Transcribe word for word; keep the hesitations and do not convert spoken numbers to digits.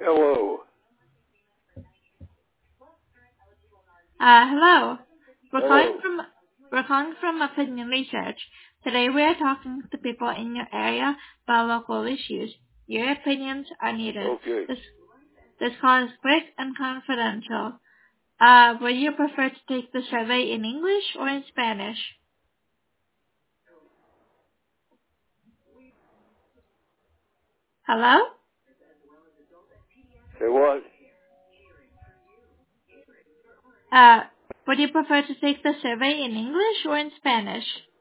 Hello. Uh, hello. We're calling Hello. from we're calling from Opinion Research. Today we are talking to people in your area about local issues. Your opinions are needed. Okay. This this call is quick and confidential. Uh, would you prefer to take the survey in English or in Spanish? Hello? Say what? Uh, would you prefer to take the survey in English or in Spanish?